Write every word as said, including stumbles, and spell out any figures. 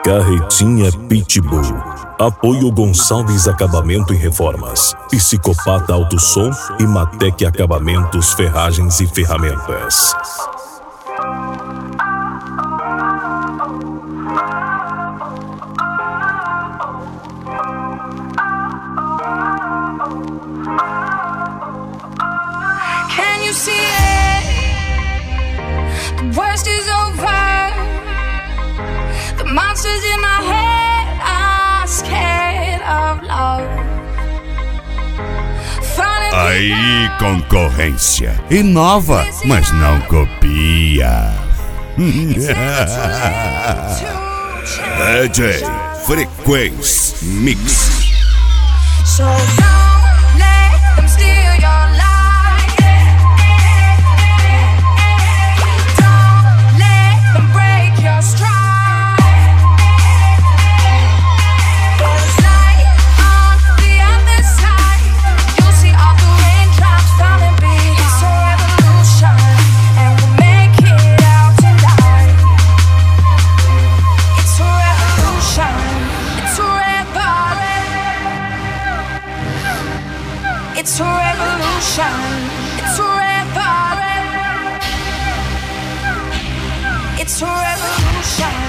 Carretinha Pitbull. Apoio Gonçalves Acabamento e Reformas, Psicopata Autosom e Matec Acabamentos, Ferragens e Ferramentas. Can you see it? The worst is over. The monsters in my head are scared of love. Aí, concorrência. Inova, mas não copia. D J Frequência Mix. So don't let them steal your life. Don't let them break your stride. There's light on the other side. You'll see all the raindrops falling behind. It's a revolution, and we'll make it out tonight. It's a revolution. It's a revolution. It's a revolution. It's a revolution. It's a revolution.